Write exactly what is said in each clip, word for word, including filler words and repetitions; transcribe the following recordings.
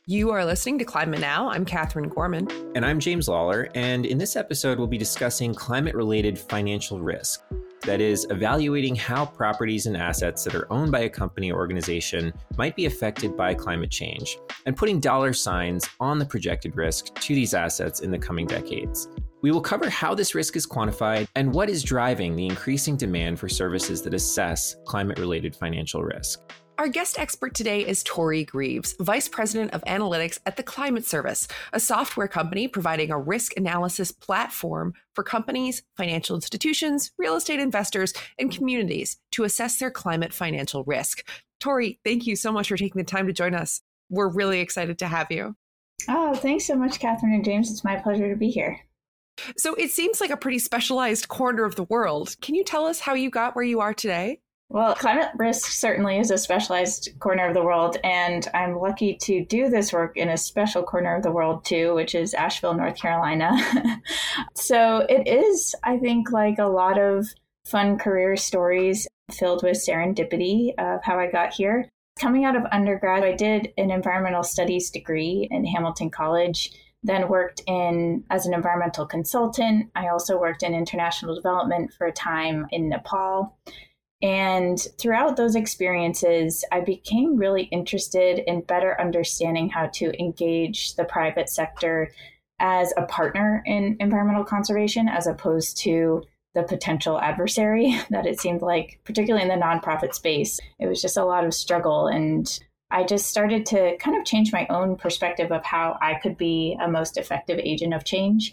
You are listening to Climate Now. I'm Catherine Gorman. And I'm James Lawler. And in this episode, we'll be discussing climate-related financial risk. That is, evaluating how properties and assets that are owned by a company or organization might be affected by climate change, and putting dollar signs on the projected risk to these assets in the coming decades. We will cover how this risk is quantified and what is driving the increasing demand for services that assess climate-related financial risk. Our guest expert today is Tori Greaves, Vice President of Analytics at the Climate Service, a software company providing a risk analysis platform for companies, financial institutions, real estate investors, and communities to assess their climate financial risk. Tori, thank you so much for taking the time to join us. We're really excited to have you. Oh, thanks so much, Catherine and James. It's my pleasure to be here. So it seems like a pretty specialized corner of the world. Can you tell us how you got where you are today? Well, climate risk certainly is a specialized corner of the world, and I'm lucky to do this work in a special corner of the world too, which is Asheville, North Carolina. So it is, I think, like a lot of fun career stories filled with serendipity of how I got here. Coming out of undergrad, I did an environmental studies degree in Hamilton College, then worked in as an environmental consultant. I also worked in international development for a time in Nepal. And throughout those experiences, I became really interested in better understanding how to engage the private sector as a partner in environmental conservation, as opposed to the potential adversary that it seemed like, particularly in the nonprofit space. It was just a lot of struggle. And I just started to kind of change my own perspective of how I could be a most effective agent of change.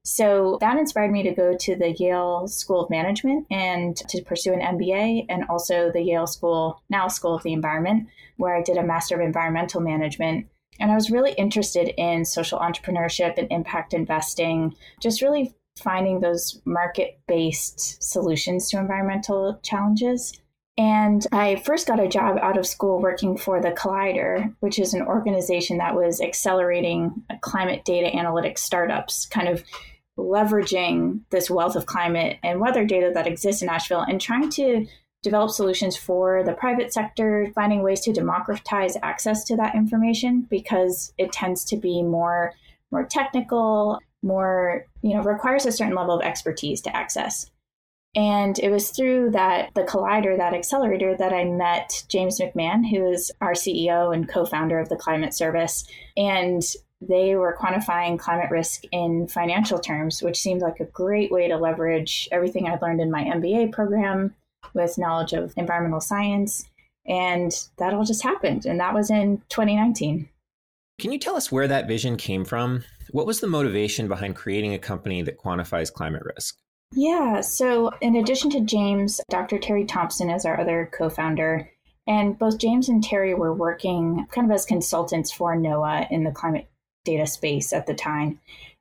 So that inspired me to go to the Yale School of Management and to pursue an M B A, and also the Yale School, now School of the Environment, where I did a Master of Environmental Management. And I was really interested in social entrepreneurship and impact investing, just really finding those market-based solutions to environmental challenges. And I first got a job out of school working for the Collider, which is an organization that was accelerating climate data analytics startups, kind of leveraging this wealth of climate and weather data that exists in Asheville and trying to develop solutions for the private sector, finding ways to democratize access to that information because it tends to be more, more technical, more, you know, requires a certain level of expertise to access. And it was through that, the Collider, that accelerator, that I met James McMahon, who is our C E O and co-founder of the Climate Service. And they were quantifying climate risk in financial terms, which seemed like a great way to leverage everything I learned in my M B A program with knowledge of environmental science. And that all just happened. And that was in twenty nineteen. Can you tell us where that vision came from? What was the motivation behind creating a company that quantifies climate risk? Yeah, so in addition to James, Doctor Terry Thompson is our other co-founder, and both James and Terry were working kind of as consultants for NOAA in the climate data space at the time.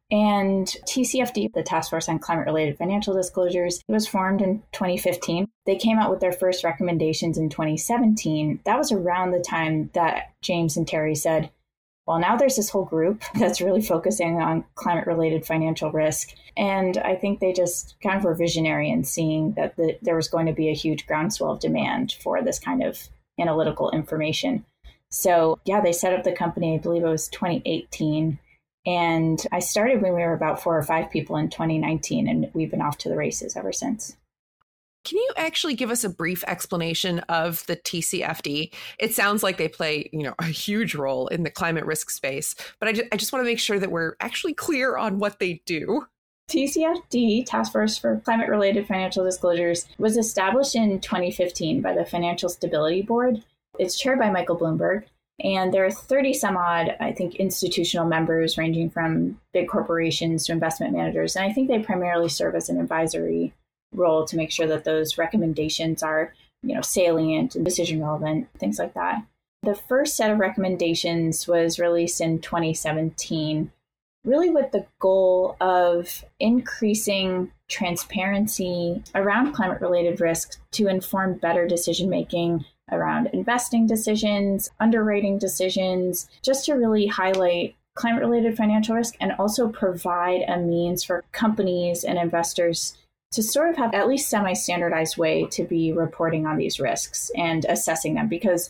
And T C F D, the Task Force on Climate-Related Financial Disclosures, it was formed in twenty fifteen. They came out with their first recommendations in twenty seventeen. That was around the time that James and Terry said, well, now there's this whole group that's really focusing on climate-related financial risk. And I think they just kind of were visionary in seeing that the, there was going to be a huge groundswell of demand for this kind of analytical information. So yeah, they set up the company, I believe it was twenty eighteen. And I started when we were about four or five people in twenty nineteen, and we've been off to the races ever since. Can you actually give us a brief explanation of the T C F D? It sounds like they play, you know, a huge role in the climate risk space, but I just, I just want to make sure that we're actually clear on what they do. T C F D, Task Force for Climate-Related Financial Disclosures, was established in twenty fifteen by the Financial Stability Board. It's chaired by Michael Bloomberg, and there are thirty some odd, I think, institutional members ranging from big corporations to investment managers. And I think they primarily serve as an advisory role to make sure that those recommendations are, you know, salient and decision relevant, things like that. The first set of recommendations was released in twenty seventeen, really with the goal of increasing transparency around climate-related risks to inform better decision-making around investing decisions, underwriting decisions, just to really highlight climate-related financial risk and also provide a means for companies and investors to sort of have at least semi-standardized way to be reporting on these risks and assessing them. Because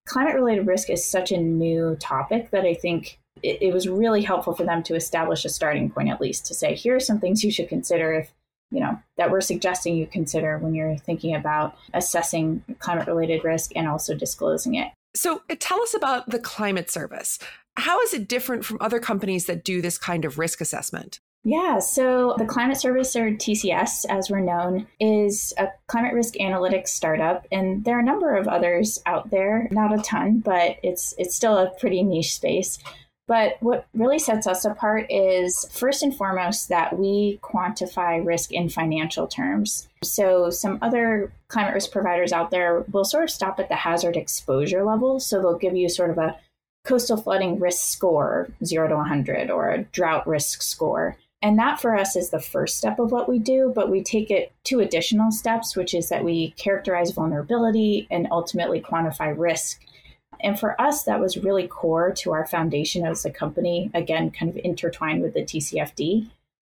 climate-related risk is such a new topic that I think it, it was really helpful for them to establish a starting point, at least to say, here are some things you should consider if, you know, that we're suggesting you consider when you're thinking about assessing climate-related risk and also disclosing it. So tell us about the Climate Service. How is it different from other companies that do this kind of risk assessment? Yeah, so the Climate Service, or T C S, as we're known, is a climate risk analytics startup. And there are a number of others out there, not a ton, but it's it's still a pretty niche space. But what really sets us apart is, first and foremost, that we quantify risk in financial terms. So some other climate risk providers out there will sort of stop at the hazard exposure level. So they'll give you sort of a coastal flooding risk score, zero to one hundred, or a drought risk score. And that for us is the first step of what we do, but we take it two additional steps, which is that we characterize vulnerability and ultimately quantify risk. And for us, that was really core to our foundation as a company, again, kind of intertwined with the T C F D,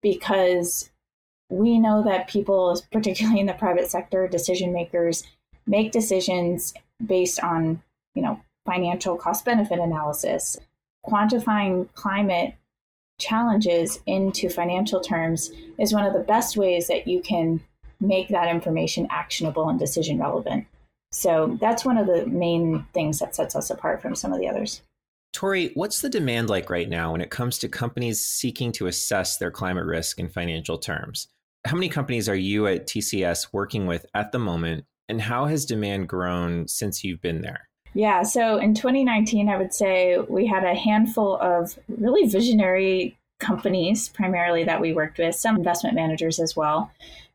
because we know that people, particularly in the private sector, decision makers, make decisions based on, you know, financial cost-benefit analysis. Quantifying climate challenges into financial terms is one of the best ways that you can make that information actionable and decision relevant. So that's one of the main things that sets us apart from some of the others. Tori, what's the demand like right now when it comes to companies seeking to assess their climate risk in financial terms? How many companies are you at T C S working with at the moment, and how has demand grown since you've been there? Yeah, so in twenty nineteen, I would say we had a handful of really visionary companies, primarily that we worked with, some investment managers as well,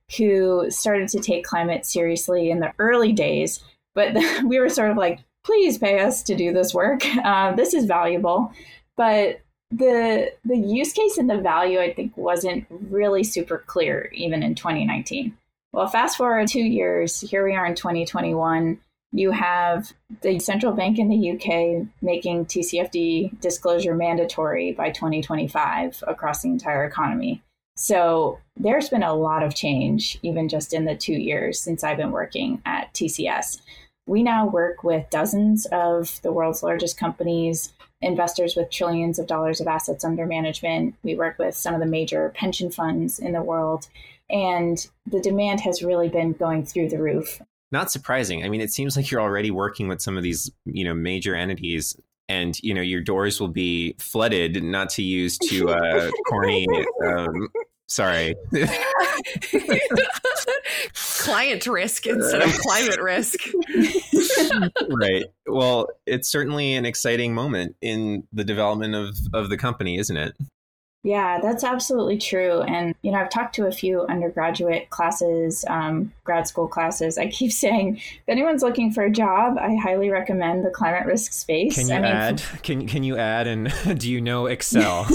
who started to take climate seriously in the early days. But we were sort of like, please pay us to do this work. Uh, this is valuable. But the the use case and the value, I think, wasn't really super clear even in twenty nineteen. Well, fast forward two years, here we are in twenty twenty-one. You have the central bank in the U K making T C F D disclosure mandatory by twenty twenty-five across the entire economy. So there's been a lot of change, even just in the two years since I've been working at T C S. We now work with dozens of the world's largest companies, investors with trillions of dollars of assets under management. We work with some of the major pension funds in the world, and the demand has really been going through the roof. Not surprising. I mean, it seems like you're already working with some of these, you know, major entities, and, you know, your doors will be flooded, not to use too uh, corny. Um, sorry. Client risk instead of climate risk. Right. Well, it's certainly an exciting moment in the development of, of the company, isn't it? Yeah, that's absolutely true. And, you know, I've talked to a few undergraduate classes, um, grad school classes. I keep saying, if anyone's looking for a job, I highly recommend the climate risk space. Can you I mean, add? Can can you add? And do you know Excel?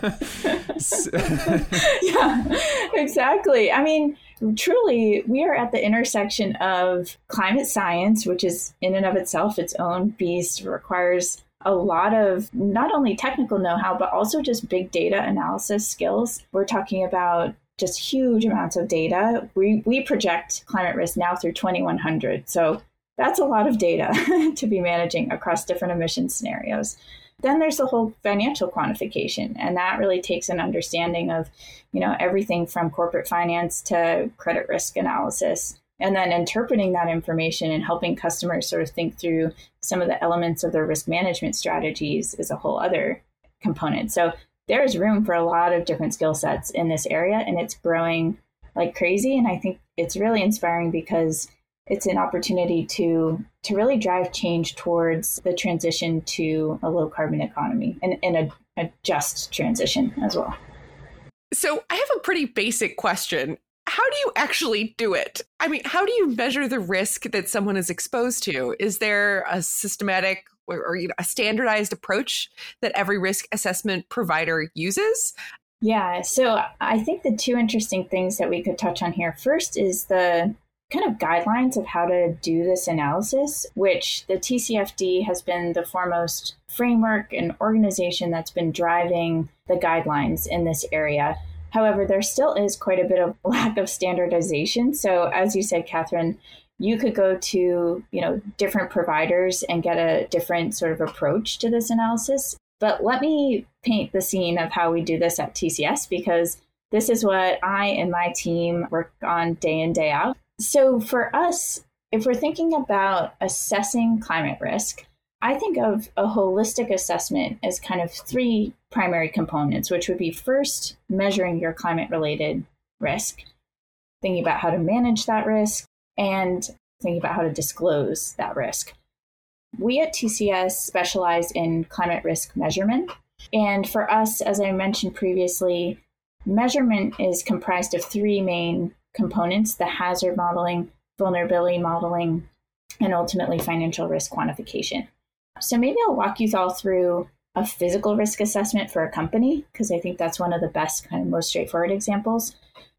Yeah, exactly. I mean, truly, we are at the intersection of climate science, which is in and of itself its own beast, requires a lot of not only technical know-how, but also just big data analysis skills. We're talking about just huge amounts of data. We we project climate risk now through twenty-one hundred. So that's a lot of data to be managing across different emission scenarios. Then there's the whole financial quantification, and that really takes an understanding of, you know, everything from corporate finance to credit risk analysis. And then interpreting that information and helping customers sort of think through some of the elements of their risk management strategies is a whole other component. So there's room for a lot of different skill sets in this area, and it's growing like crazy. And I think it's really inspiring because it's an opportunity to to really drive change towards the transition to a low carbon economy, and, and a, a just transition as well. So I have a pretty basic question. How do you actually do it? I mean, how do you measure the risk that someone is exposed to? Is there a systematic or, or you know, a standardized approach that every risk assessment provider uses? Yeah, so I think the two interesting things that we could touch on here first is the kind of guidelines of how to do this analysis, which the T C F D has been the foremost framework and organization that's been driving the guidelines in this area. However, there still is quite a bit of lack of standardization. So as you said, Catherine, You could go to, you know, different providers and get a different sort of approach to this analysis. But let me paint the scene of how we do this at T C S, because this is what I and my team work on day in, day out. So for us, if we're thinking about assessing climate risk, I think of a holistic assessment as kind of three primary components, which would be first measuring your climate-related risk, thinking about how to manage that risk, and thinking about how to disclose that risk. We at T C S specialize in climate risk measurement. And for us, as I mentioned previously, measurement is comprised of three main components: the hazard modeling, vulnerability modeling, and ultimately financial risk quantification. So maybe I'll walk you all through a physical risk assessment for a company, because I think that's one of the best, kind of most straightforward examples.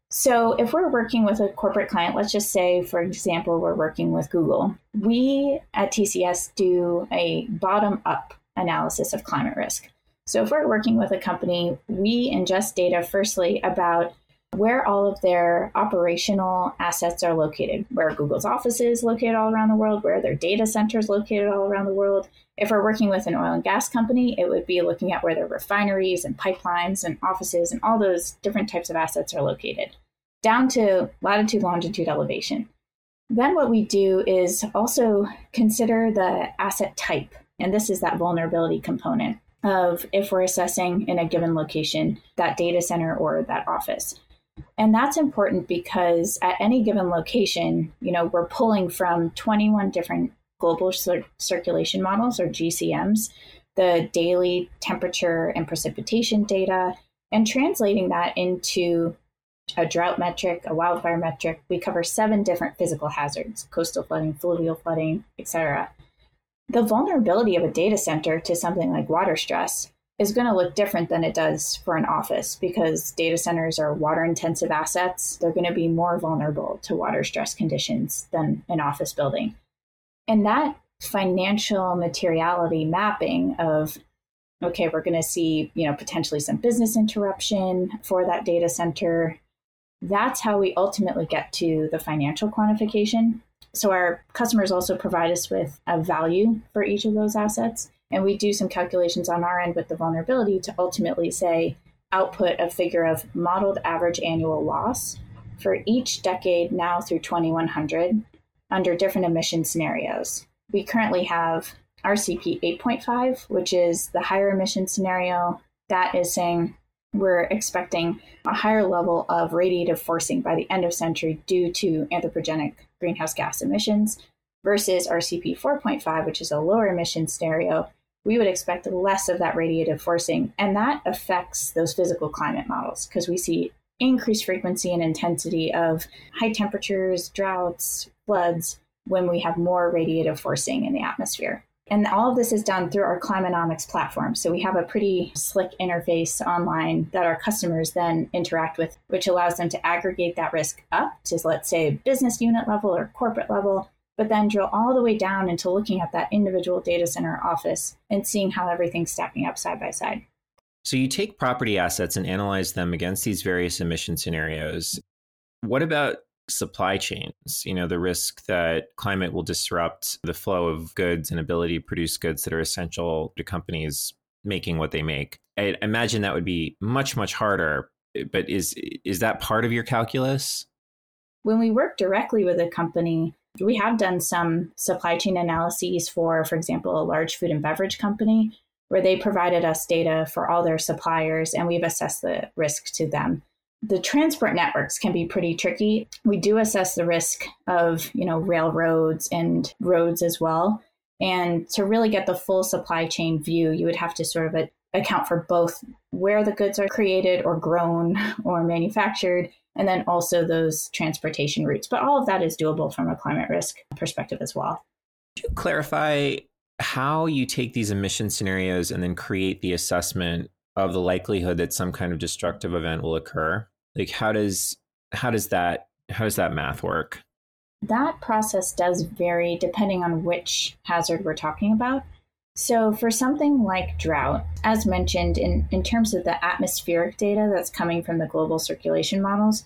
So if we're working with a corporate client, let's just say, for example, we're working with Google. We at T C S do a bottom-up analysis of climate risk. So if we're working with a company, we ingest data firstly about where all of their operational assets are located, where Google's office is located all around the world, where their data centers located all around the world. If we're working with an oil and gas company, it would be looking at where their refineries and pipelines and offices and all those different types of assets are located, down to latitude, longitude, elevation. Then what we do is also consider the asset type. And this is that vulnerability component of if we're assessing in a given location, that data center or that office. And that's important because at any given location, you know, we're pulling from twenty-one different global cir- circulation models, or G C Ms, the daily temperature and precipitation data, and translating that into a drought metric, a wildfire metric. We cover seven different physical hazards: coastal flooding, fluvial flooding, et cetera. The vulnerability of a data center to something like water stress is going to look different than it does for an office, because data centers are water intensive assets. They're going to be more vulnerable to water stress conditions than an office building. And that financial materiality mapping of, okay, we're going to see, you know, potentially some business interruption for that data center. That's how we ultimately get to the financial quantification. So our customers also provide us with a value for each of those assets. And we do some calculations on our end with the vulnerability to ultimately say, output a figure of modeled average annual loss for each decade now through twenty-one hundred under different emission scenarios. We currently have R C P eight point five, which is the higher emission scenario. That is saying we're expecting a higher level of radiative forcing by the end of century due to anthropogenic greenhouse gas emissions, versus R C P four point five, which is a lower emission scenario. We would expect less of that radiative forcing, and that affects those physical climate models because we see increased frequency and intensity of high temperatures, droughts, floods when we have more radiative forcing in the atmosphere. And all of this is done through our Climanomics platform. So we have a pretty slick interface online that our customers then interact with, which allows them to aggregate that risk up to, let's say, business unit level or corporate level, but then drill all the way down into looking at that individual data center office and seeing how everything's stacking up side by side. So you take property assets and analyze them against these various emission scenarios. What about supply chains? You know, the risk that climate will disrupt the flow of goods and ability to produce goods that are essential to companies making what they make. I imagine that would be much, much harder. But is is that part of your calculus? When we work directly with a company, we have done some supply chain analyses for, for example, a large food and beverage company, where they provided us data for all their suppliers, and we've assessed the risk to them. The transport networks can be pretty tricky. We do assess the risk of, you know, railroads and roads as well. And to really get the full supply chain view, you would have to sort of account for both where the goods are created or grown or manufactured, and then also those transportation routes. But all of that is doable from a climate risk perspective as well. Could you clarify how you take these emission scenarios and then create the assessment of the likelihood that some kind of destructive event will occur? Like, how does how does that how does that math work? That process does vary depending on which hazard we're talking about. So for something like drought, as mentioned, in, in terms of the atmospheric data that's coming from the global circulation models,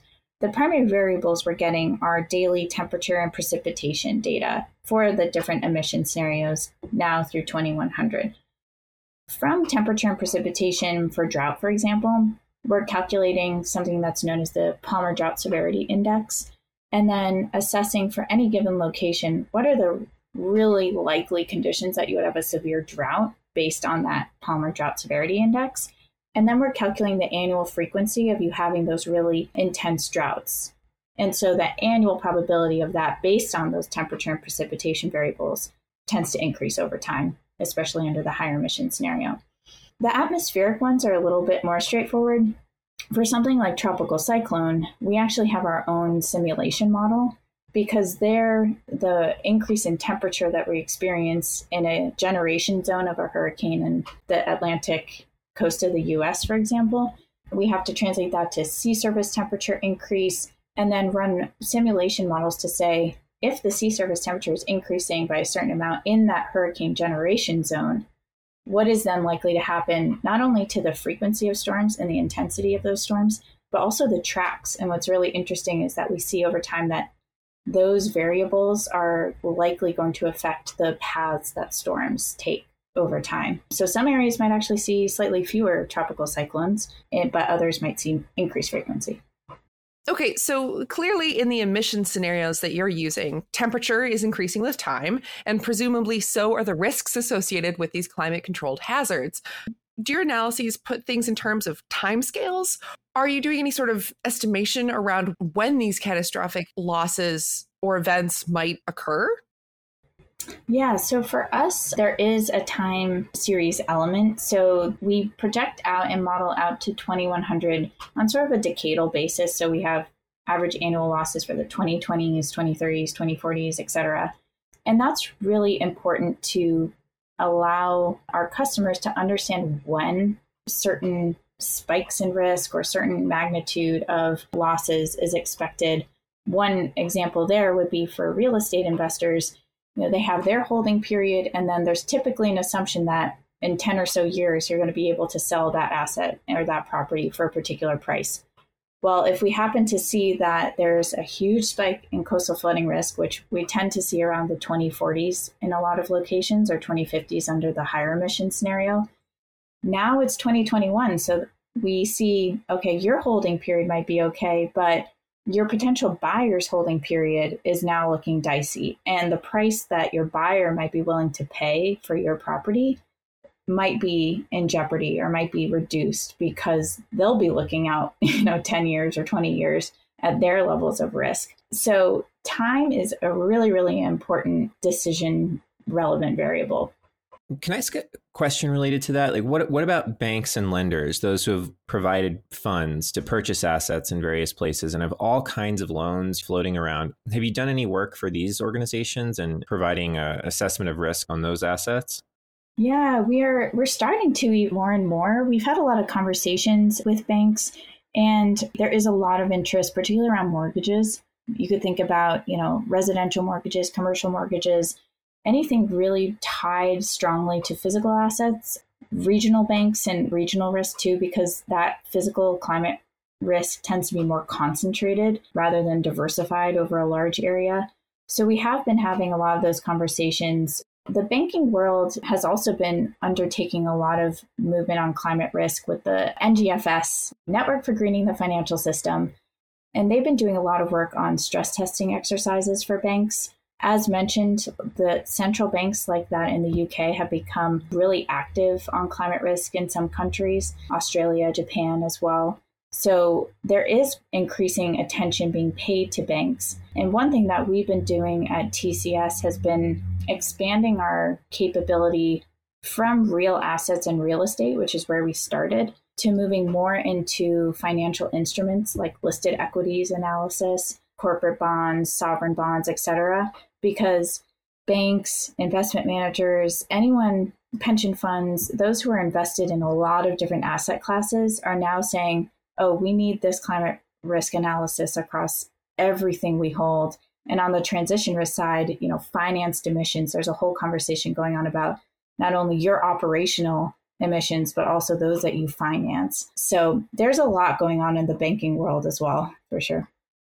the primary variables we're getting are daily temperature and precipitation data for the different emission scenarios now through twenty-one hundred. From temperature and precipitation for drought, for example, we're calculating something that's known as the Palmer Drought Severity Index, and then assessing for any given location, what are the really likely conditions that you would have a severe drought based on that Palmer Drought Severity Index. And then we're calculating the annual frequency of you having those really intense droughts. And so the annual probability of that based on those temperature and precipitation variables tends to increase over time, especially under the higher emission scenario. The atmospheric ones are a little bit more straightforward. For something like tropical cyclone, we actually have our own simulation model because there, the increase in temperature that we experience in a generation zone of a hurricane in the Atlantic coast of the U S, for example, we have to translate that to sea surface temperature increase and then run simulation models to say, if the sea surface temperature is increasing by a certain amount in that hurricane generation zone, what is then likely to happen not only to the frequency of storms and the intensity of those storms, but also the tracks. And what's really interesting is that we see over time that those variables are likely going to affect the paths that storms take over time. So some areas might actually see slightly fewer tropical cyclones, but others might see increased frequency. Okay, so clearly in the emission scenarios that you're using, temperature is increasing with time, and presumably so are the risks associated with these climate-controlled hazards. Do your analyses put things in terms of timescales? Are you doing any sort of estimation around when these catastrophic losses or events might occur? Yeah, so for us, there is a time series element. So we project out and model out to twenty-one hundred on sort of a decadal basis. So we have average annual losses for the twenty twenties, twenty thirties, twenty forties, et cetera. And that's really important to allow our customers to understand when certain spikes in risk or certain magnitude of losses is expected. One example there would be for real estate investors. You know, they have their holding period, and then there's typically an assumption that in ten or so years, you're going to be able to sell that asset or that property for a particular price. Well, if we happen to see that there's a huge spike in coastal flooding risk, which we tend to see around the twenty forties in a lot of locations or twenty fifties under the higher emission scenario, now it's twenty twenty-one. So we see, okay, your holding period might be okay, but your potential buyer's holding period is now looking dicey. And the price that your buyer might be willing to pay for your property might be in jeopardy or might be reduced because they'll be looking out, you know, ten years or twenty years at their levels of risk. So time is a really, really important decision relevant variable. Can I ask a question related to that? Like, what what about banks and lenders, those who have provided funds to purchase assets in various places and have all kinds of loans floating around? Have you done any work for these organizations and providing an assessment of risk on those assets? Yeah, we are, we're starting to eat more and more. We've had a lot of conversations with banks, and there is a lot of interest, particularly around mortgages. You could think about, you know, residential mortgages, commercial mortgages, anything really tied strongly to physical assets, regional banks and regional risk too, because that physical climate risk tends to be more concentrated rather than diversified over a large area. So we have been having a lot of those conversations. The banking world has also been undertaking a lot of movement on climate risk with the N G F S, Network for Greening the Financial System. And they've been doing a lot of work on stress testing exercises for banks. As mentioned, the central banks like that in the U K have become really active on climate risk in some countries, Australia, Japan as well. So there is increasing attention being paid to banks. And one thing that we've been doing at T C S has been expanding our capability from real assets and real estate, which is where we started, to moving more into financial instruments like listed equities analysis, corporate bonds, sovereign bonds, et cetera, because banks, investment managers, anyone, pension funds, those who are invested in a lot of different asset classes are now saying, oh, we need this climate risk analysis across everything we hold. And on the transition risk side, you know, financed emissions, there's a whole conversation going on about not only your operational emissions, but also those that you finance. So there's a lot going on in the banking world as well, for sure.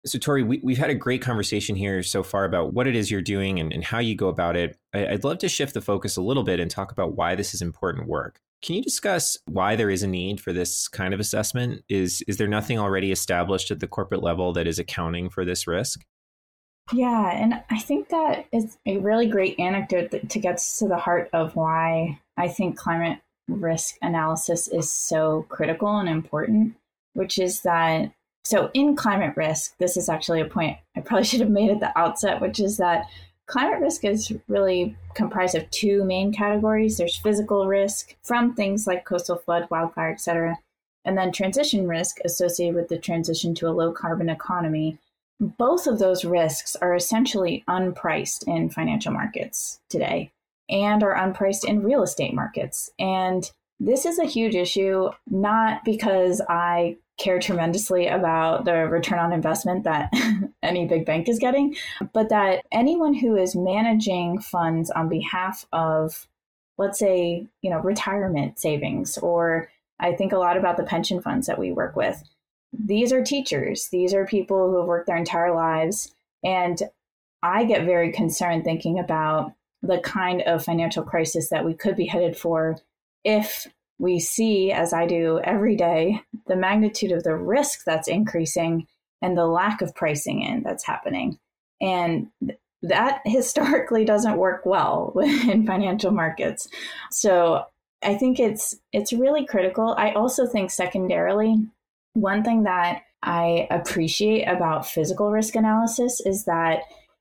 So, Tori, we, we've had a great conversation here so far about what it is you're doing and, and how you go about it. I, I'd love to shift the focus a little bit and talk about why this is important work. Can you discuss why there is a need for this kind of assessment? Is, is there nothing already established at the corporate level that is accounting for this risk? Yeah, and I think that is a really great anecdote that to get to the heart of why I think climate risk analysis is so critical and important, which is that, so in climate risk, this is actually a point I probably should have made at the outset, which is that climate risk is really comprised of two main categories. There's physical risk from things like coastal flood, wildfire, et cetera, and then transition risk associated with the transition to a low carbon economy. Both of those risks are essentially unpriced in financial markets today and are unpriced in real estate markets. And this is a huge issue, not because I care tremendously about the return on investment that any big bank is getting, but that anyone who is managing funds on behalf of, let's say, you know, retirement savings, or I think a lot about the pension funds that we work with. These are teachers. These are people who have worked their entire lives. And I get very concerned thinking about the kind of financial crisis that we could be headed for if we see, as I do every day, the magnitude of the risk that's increasing and the lack of pricing in that's happening. And th- that historically doesn't work well in financial markets. So I think it's it's really critical. I also think secondarily, one thing that I appreciate about physical risk analysis is that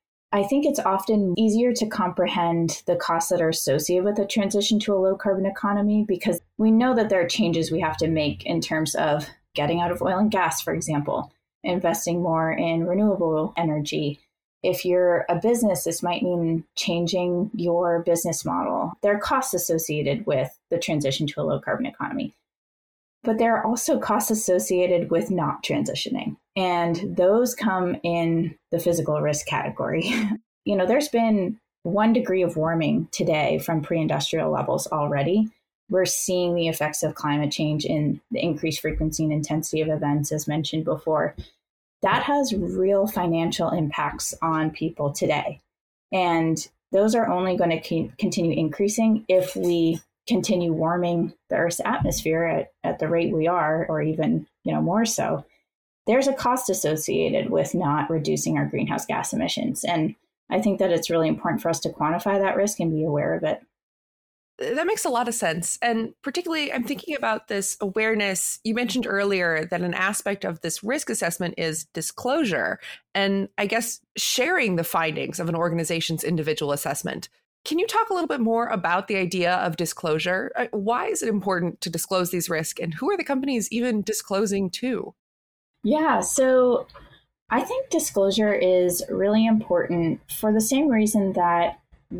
I think it's often easier to comprehend the costs that are associated with a transition to a low carbon economy, because we know that there are changes we have to make in terms of getting out of oil and gas, for example, investing more in renewable energy. If you're a business, this might mean changing your business model. There are costs associated with the transition to a low carbon economy. But there are also costs associated with not transitioning. And those come in the physical risk category. You know, there's been one degree of warming today from pre-industrial levels already. We're seeing the effects of climate change in the increased frequency and intensity of events, as mentioned before. That has real financial impacts on people today. And those are only going to continue increasing if we continue warming the Earth's atmosphere at, at the rate we are, or even, you know, more so. There's a cost associated with not reducing our greenhouse gas emissions. And I think that it's really important for us to quantify that risk and be aware of it. That makes a lot of sense. And particularly, I'm thinking about this awareness. You mentioned earlier that an aspect of this risk assessment is disclosure, and I guess sharing the findings of an organization's individual assessment. Can you talk a little bit more about the idea of disclosure? Why is it important to disclose these risks, and who are the companies even disclosing to? Yeah, so I think disclosure is really important for the same reason that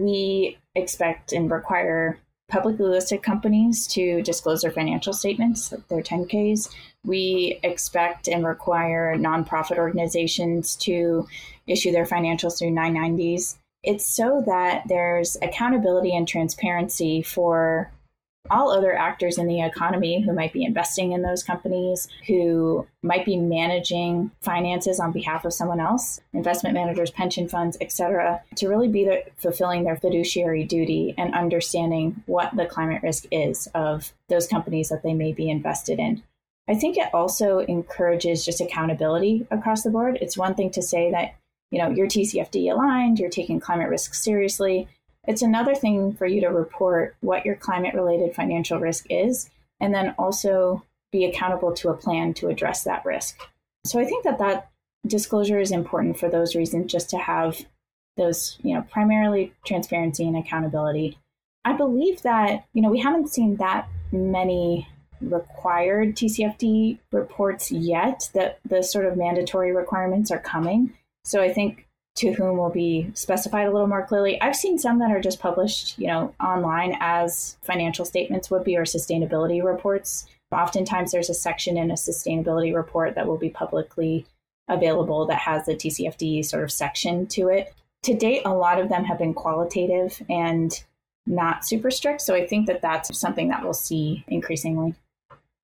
we expect and require publicly listed companies to disclose their financial statements, their ten Ks. We expect and require nonprofit organizations to issue their financials through nine nineties. It's so that there's accountability and transparency for all other actors in the economy who might be investing in those companies, who might be managing finances on behalf of someone else, investment managers, pension funds, et cetera, to really be the, fulfilling their fiduciary duty and understanding what the climate risk is of those companies that they may be invested in. I think it also encourages just accountability across the board. It's one thing to say that, you know, you're T C F D aligned, you're taking climate risk seriously. It's another thing for you to report what your climate-related financial risk is, and then also be accountable to a plan to address that risk. So I think that that disclosure is important for those reasons, just to have those, you know, primarily transparency and accountability. I believe that, you know, we haven't seen that many required T C F D reports yet, that the sort of mandatory requirements are coming. So I think to whom will be specified a little more clearly. I've seen some that are just published, you know, online as financial statements would be, or sustainability reports. Oftentimes there's a section in a sustainability report that will be publicly available that has the T C F D sort of section to it. To date, a lot of them have been qualitative and not super strict. So I think that that's something that we'll see increasingly.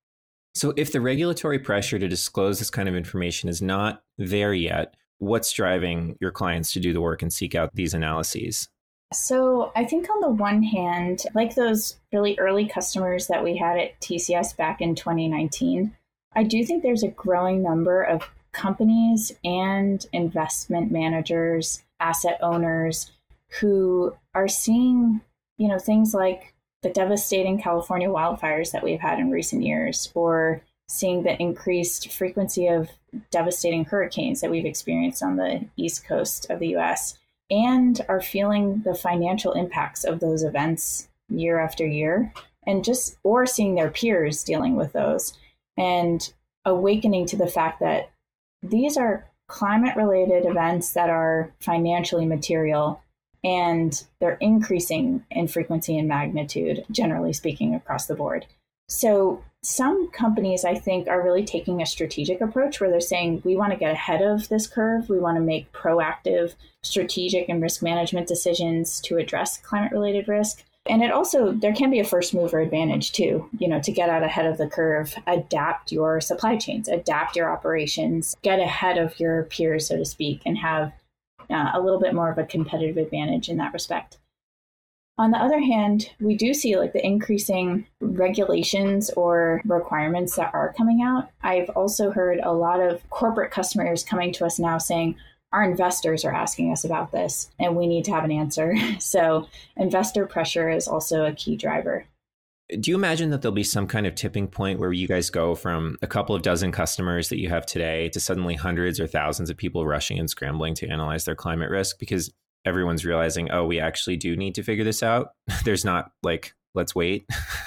So if the regulatory pressure to disclose this kind of information is not there yet, what's driving your clients to do the work and seek out these analyses? So I think on the one hand, like those really early customers that we had at T C S back in twenty nineteen, I do think there's a growing number of companies and investment managers, asset owners who are seeing, you know, things like the devastating California wildfires that we've had in recent years, or seeing the increased frequency of devastating hurricanes that we've experienced on the East Coast of the U S, and are feeling the financial impacts of those events year after year, and just, or seeing their peers dealing with those, and awakening to the fact that these are climate-related events that are financially material, and they're increasing in frequency and magnitude, generally speaking, across the board. So some companies, I think, are really taking a strategic approach where they're saying, we want to get ahead of this curve. We want to make proactive, strategic, and risk management decisions to address climate-related risk. And it also, there can be a first mover advantage too, you know, to get out ahead of the curve, adapt your supply chains, adapt your operations, get ahead of your peers, so to speak, and have uh, a little bit more of a competitive advantage in that respect. On the other hand, we do see like the increasing regulations or requirements that are coming out. I've also heard a lot of corporate customers coming to us now saying, our investors are asking us about this and we need to have an answer. So investor pressure is also a key driver. Do you imagine that there'll be some kind of tipping point where you guys go from a couple of dozen customers that you have today to suddenly hundreds or thousands of people rushing and scrambling to analyze their climate risk because everyone's realizing, oh, we actually do need to figure this out? There's not like, let's wait.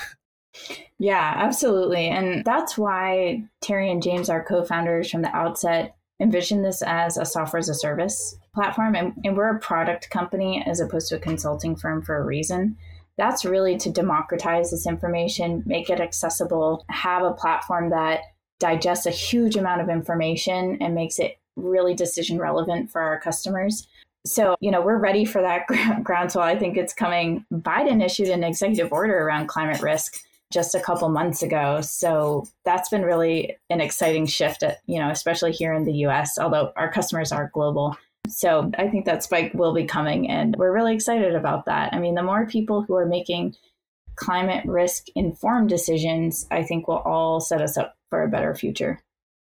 Yeah, absolutely. And that's why Terry and James, our co-founders from the outset, envision this as a software as a service platform. And, and we're a product company as opposed to a consulting firm for a reason. That's really to democratize this information, make it accessible, have a platform that digests a huge amount of information and makes it really decision relevant for our customers. So, you know, we're ready for that groundswell. I think it's coming. Biden issued an executive order around climate risk just a couple months ago. So that's been really an exciting shift, at, you know, especially here in the U S, although our customers are global. So I think that spike will be coming, and we're really excited about that. I mean, the more people who are making climate risk informed decisions, I think will all set us up for a better future.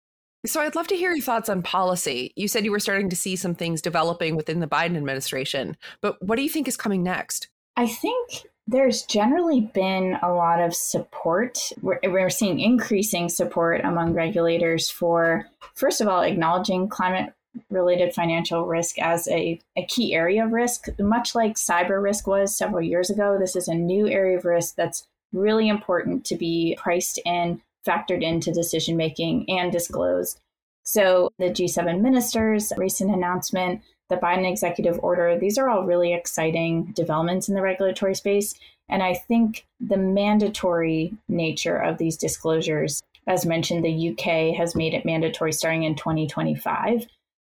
So I'd love to hear your thoughts on policy. You said you were starting to see some things developing within the Biden administration, but what do you think is coming next? I think there's generally been a lot of support. We're, we're seeing increasing support among regulators for, first of all, acknowledging climate-related financial risk as a, a key area of risk. Much like cyber risk was several years ago, this is a new area of risk that's really important to be priced in, factored into decision-making, and disclosed. So the G seven ministers' recent announcement, the Biden executive order, these are all really exciting developments in the regulatory space. And I think the mandatory nature of these disclosures, as mentioned, the U K has made it mandatory starting in twenty twenty-five.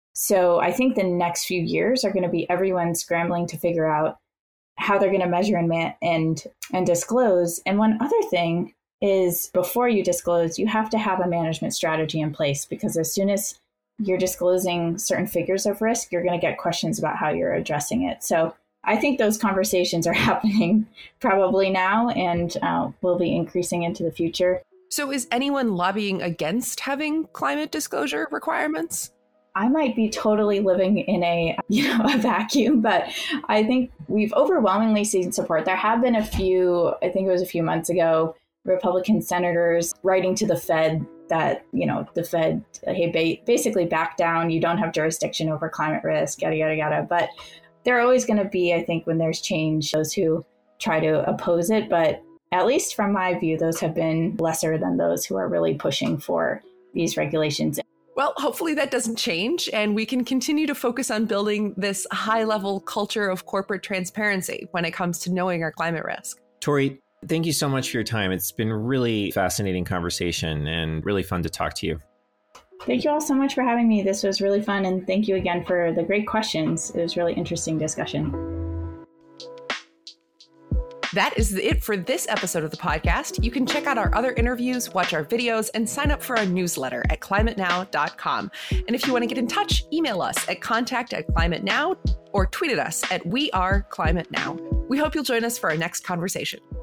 So I think the next few years are going to be everyone scrambling to figure out how they're going to measure and, man- and, and disclose. And one other thing is, before you disclose, you have to have a management strategy in place, because as soon as you're disclosing certain figures of risk, you're going to get questions about how you're addressing it. So I think those conversations are happening probably now and uh, will be increasing into the future. So is anyone lobbying against having climate disclosure requirements? I might be totally living in a, you know, a vacuum, but I think we've overwhelmingly seen support. There have been a few, I think it was a few months ago, Republican senators writing to the Fed that, you know, the Fed, hey, basically back down. You don't have jurisdiction over climate risk, yada, yada, yada. But there are always going to be, I think, when there's change, those who try to oppose it. But at least from my view, those have been lesser than those who are really pushing for these regulations. Well, hopefully that doesn't change, and we can continue to focus on building this high-level culture of corporate transparency when it comes to knowing our climate risk. Tori, thank you so much for your time. It's been a really fascinating conversation and really fun to talk to you. Thank you all so much for having me. This was really fun. And thank you again for the great questions. It was really interesting discussion. That is it for this episode of the podcast. You can check out our other interviews, watch our videos, and sign up for our newsletter at climate now dot com. And if you want to get in touch, email us at contact at climate now or tweet at us at we are climate now. We hope you'll join us for our next conversation.